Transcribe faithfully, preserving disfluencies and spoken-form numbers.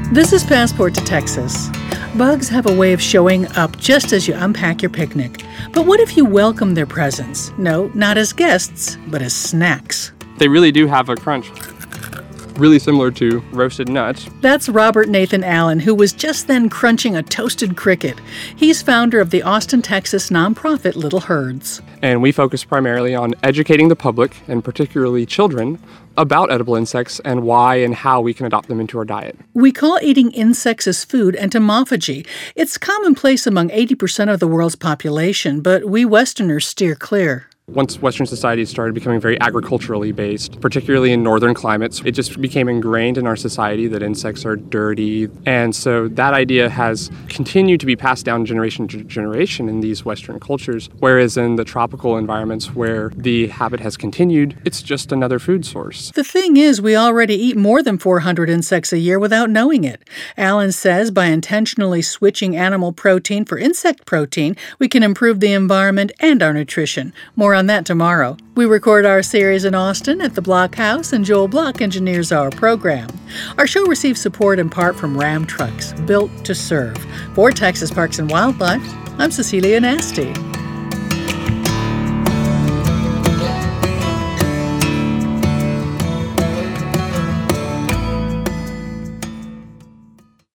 This is Passport to Texas. Bugs have a way of showing up just as you unpack your picnic. But what if you welcome their presence? No, not as guests, but as snacks. They really do have a crunch. Really similar to roasted nuts. That's Robert Nathan Allen, who was just then crunching a toasted cricket. He's founder of the Austin, Texas nonprofit Little Herds. And we focus primarily on educating the public, and particularly children, about edible insects and why and how we can adopt them into our diet. We call eating insects as food entomophagy. It's commonplace among eighty percent of the world's population, but we Westerners steer clear. Once Western societies started becoming very agriculturally based, particularly in northern climates, it just became ingrained in our society that insects are dirty. And so that idea has continued to be passed down generation to generation in these Western cultures, whereas in the tropical environments where the habit has continued, it's just another food source. The thing is, we already eat more than four hundred insects a year without knowing it. Allen says by intentionally switching animal protein for insect protein, we can improve the environment and our nutrition. More on that tomorrow. We record our series in Austin at the Block House, and Joel Block engineers our program. Our show receives support in part from Ram Trucks, built to serve. For Texas Parks and Wildlife, I'm Cecilia Nasty.